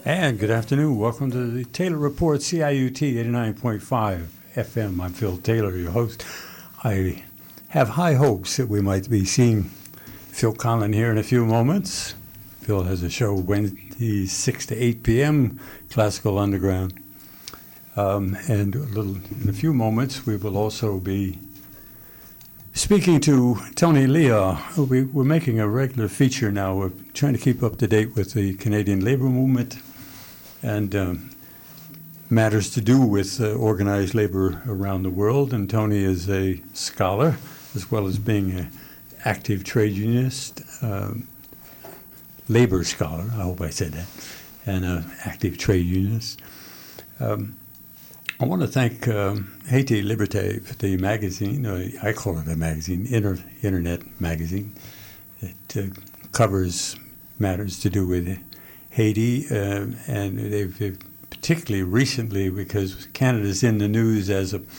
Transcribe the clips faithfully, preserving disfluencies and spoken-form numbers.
And good afternoon. Welcome to the Taylor Report, C I U T eighty-nine point five F M. I'm Phil Taylor, your host. I have high hopes that we might be seeing Phil Conlon here in a few moments. Phil has a show Wednesday, six to eight p.m., Classical Underground. Um, and a little, in a few moments, we will also be speaking to Tony Leah. We, we're making a regular feature now. We're trying to keep up to date with the Canadian labor movement and um, matters to do with uh, organized labor around the world. And Tony is a scholar, as well as being an active trade unionist, um, labor scholar, I hope I said that, and an active trade unionist. Um, I want to thank um, Haiti Liberté, the magazine, uh, I call it a magazine, inter- internet magazine. It uh, covers matters to do with Haiti, uh, and they've, they've particularly recently, because Canada's in the news as a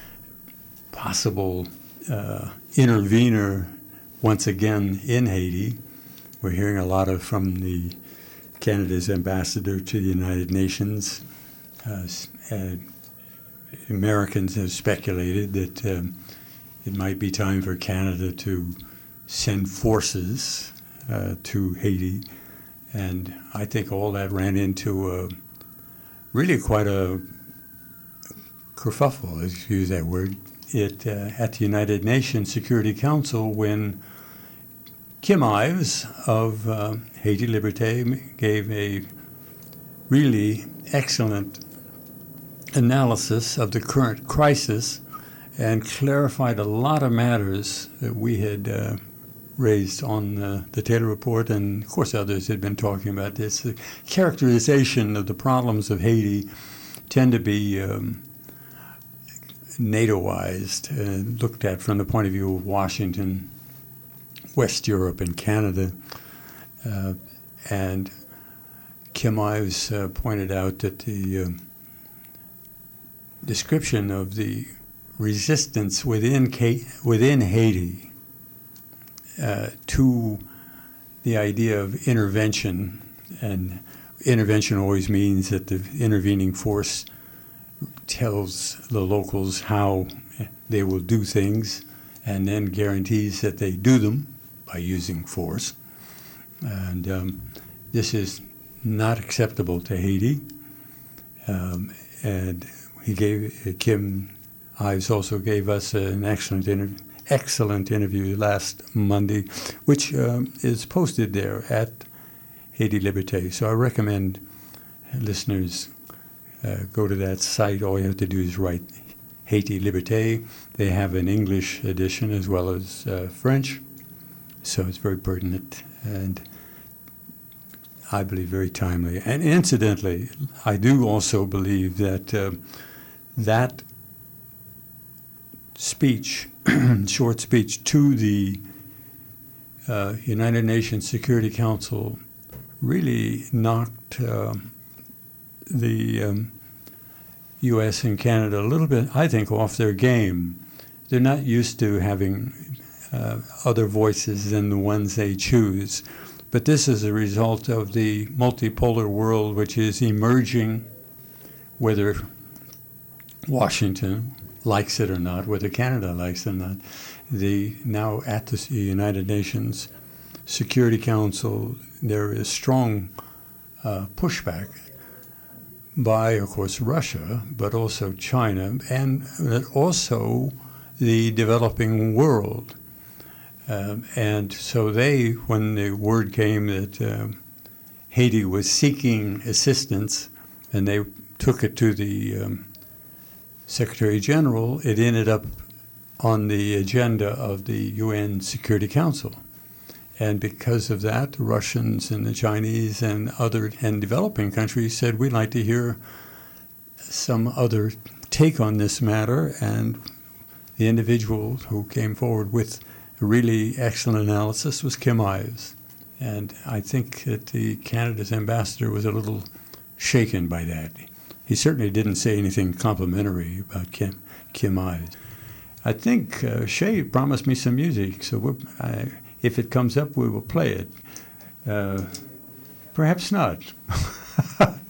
possible uh, intervener once again in Haiti. We're hearing a lot of from the Canada's ambassador to the United Nations. Uh, and Americans have speculated that um, it might be time for Canada to send forces uh, to Haiti. And I think all that ran into a, really quite a kerfuffle, let's use that word, it, uh, at the United Nations Security Council when Kim Ives of uh, Haiti Liberté gave a really excellent analysis of the current crisis and clarified a lot of matters that we had uh, raised on uh, the Taylor Report, and of course others had been talking about this. The characterization of the problems of Haiti tend to be um, NATOized and looked at from the point of view of Washington, West Europe, and Canada. Uh, and Kim Ives uh, pointed out that the uh, description of the resistance within K- within Haiti uh, to the idea of intervention, and intervention always means that the intervening force tells the locals how they will do things and then guarantees that they do them by using force. And um, this is not acceptable to Haiti. Um, and He gave Kim Ives also gave us an excellent interview, excellent interview last Monday, which um, is posted there at Haiti Liberté. So I recommend listeners uh, go to that site. All you have to do is write Haiti Liberté. They have an English edition as well as uh, French, so it's very pertinent and I believe very timely. And incidentally, I do also believe that uh, that speech, short speech to the uh, United Nations Security Council really knocked uh, the um, U S and Canada a little bit, I think, off their game. They're not used to having uh, other voices than the ones they choose. But this is a result of the multipolar world which is emerging, whether Washington likes it or not, whether Canada likes it or not. The, now at the United Nations Security Council, there is strong uh, pushback by, of course, Russia, but also China, and also the developing world. Um, and so they, when the word came that um, Haiti was seeking assistance, and they took it to the um, Secretary General, it ended up on the agenda of the U N Security Council. And because of that, the Russians and the Chinese and other and developing countries said, we'd like to hear some other take on this matter. And the individual who came forward with a really excellent analysis was Kim Ives. And I think that the Canada's ambassador was a little shaken by that. He certainly didn't say anything complimentary about Kim, Kim Ives. I think uh, Shay promised me some music, so we're, I, if it comes up, we will play it. Uh, perhaps not.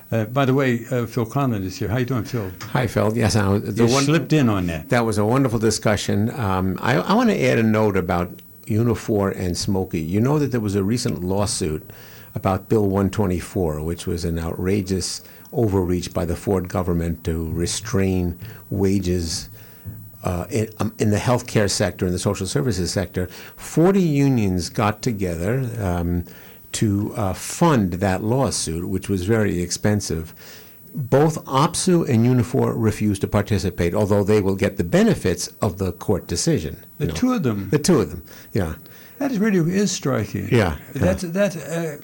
Uh, by the way, uh, Phil Conlon is here. How you doing, Phil? Hi, Phil. Yes, I, the you one, slipped in on that. That was a wonderful discussion. Um, I, I want to add a note about Unifor and Smokey. You know that there was a recent lawsuit about Bill one twenty-four, which was an outrageous overreach by the Ford government to restrain wages uh, in, um, in the healthcare sector and the social services sector. forty unions got together um, to uh, fund that lawsuit, which was very expensive. Both OPSEU and Unifor refused to participate, although they will get the benefits of the court decision. The you know. two of them. The two of them, yeah. That is really is striking. Yeah. That's that. Uh,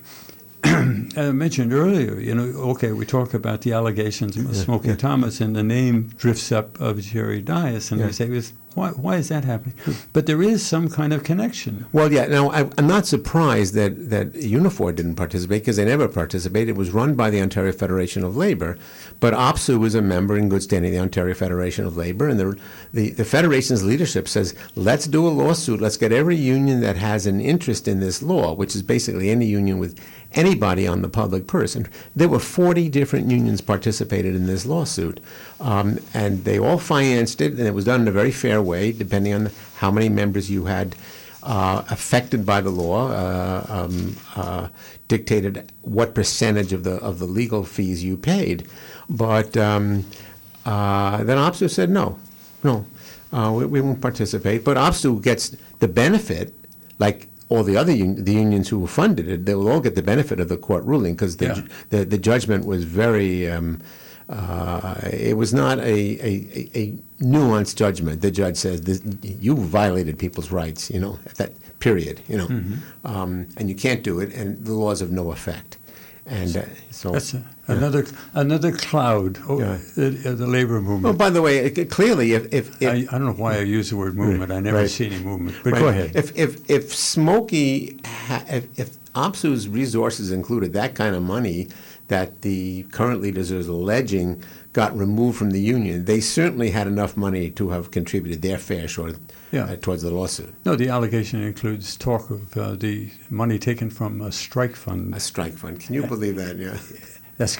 I mentioned earlier, you know, okay, we talk about the allegations of Yeah, Smokey yeah. Thomas, and the name drifts up of Jerry Dias, and Yeah. we say, "Well, why, why is that happening?" But there is some kind of connection. Well, yeah. Now, I, I'm not surprised that that Unifor didn't participate because they never participated. It was run by the Ontario Federation of Labor, but OPSEU was a member in good standing of the Ontario Federation of Labor, and the, the the federation's leadership says, "Let's do a lawsuit. Let's get every union that has an interest in this law," which is basically any union with anybody on the public purse. And there were forty different unions participated in this lawsuit, um, and they all financed it, and it was done in a very fair way, depending on how many members you had uh, affected by the law, uh, um, uh, dictated what percentage of the of the legal fees you paid. But um, uh, then OPSEU said no, no, uh, we, we won't participate. But OPSEU gets the benefit, like all the other un- the unions who funded it, they will all get the benefit of the court ruling because the, Yeah. ju- the the judgment was very. Um, uh, it was not a, a, a, a nuanced judgment. The judge says this, you violated people's rights, you know, at that period, you know, Mm-hmm. um, and you can't do it, and the law's of no effect. And uh, so That's a, another another cloud oh, Yeah. the, the labor movement. Well, by the way, it, clearly, if if, if I, I don't know why I use the word movement. I never Right. see any movement. But Right. go ahead. If if if Smokey, ha- if, if OPSEU's resources included that kind of money that the current leaders are alleging got removed from the union, they certainly had enough money to have contributed their fair share Yeah. uh, towards the lawsuit. No, the allegation includes talk of uh, the money taken from a strike fund. A strike fund. Can you believe that? Yeah. That's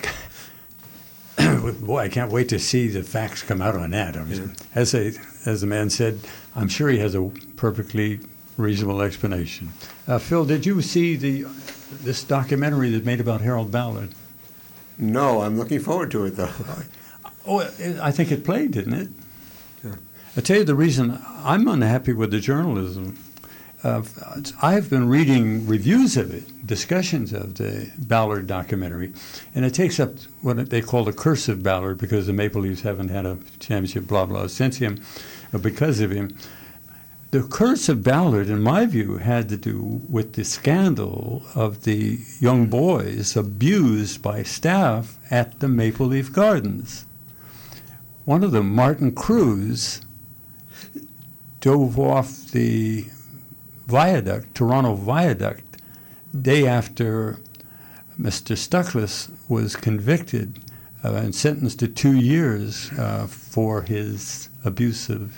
boy, I can't wait to see the facts come out on that. I was, Yeah. As a as the man said, I'm sure he has a perfectly reasonable explanation. Uh, Phil, did you see the this documentary that's made about Harold Ballard? No, I'm looking forward to it though. Oh, it, I think it played, didn't it? Yeah. I'll tell you the reason I'm unhappy with the journalism. Uh, I've been reading reviews of it, discussions of the Ballard documentary, and it takes up what they call the curse of Ballard because the Maple Leafs haven't had a championship, blah, blah, since him, or because of him. The curse of Ballard, in my view, had to do with the scandal of the young boys abused by staff at the Maple Leaf Gardens. One of them, Martin Cruz, dove off the viaduct, Toronto Viaduct, day after Mister Stuckless was convicted uh, and sentenced to two years uh, for his abuse of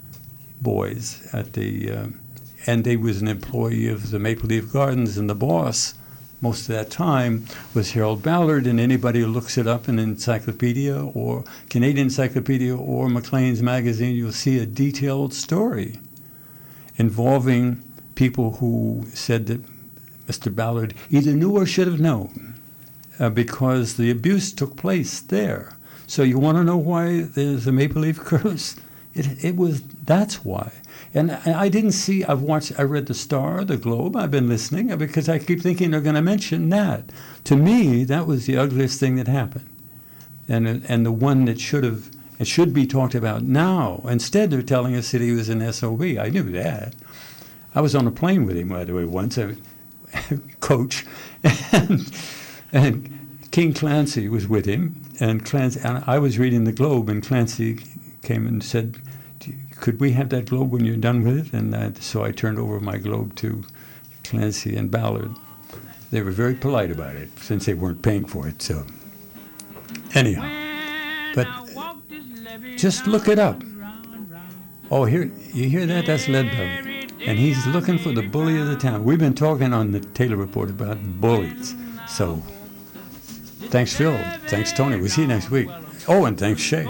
boys at the, uh, and he was an employee of the Maple Leaf Gardens, and the boss most of that time was Harold Ballard, and anybody who looks it up in Encyclopedia or Canadian Encyclopedia or Maclean's Magazine, you'll see a detailed story involving people who said that Mister Ballard either knew or should have known uh, because the abuse took place there. So you want to know why there's a Maple Leaf curse? It, it was, that's why. And I, I didn't see, I've watched, I read the Star, the Globe, I've been listening because I keep thinking they're going to mention that. To me, that was the ugliest thing that happened. And, and the one that should have, it should be talked about now. Instead, they're telling us that he was an S O B. I knew that. I was on a plane with him, by the way, once, a coach, and, and King Clancy was with him, and Clancy, and I was reading the Globe, and Clancy came and said, could we have that Globe when you're done with it? And I, so I turned over my Globe to Clancy and Ballard. They were very polite about it, since they weren't paying for it, so anyhow. But just look it up. Oh, here, you hear that? That's Leadbelly. And he's looking for the bully of the town. We've been talking on the Taylor Report about bullies. So Thanks, Phil. Thanks, Tony. We'll see you next week. Oh, and thanks, Shay.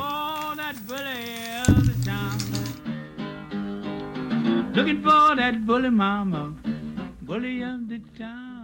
Looking for that bully mama, bully of the town.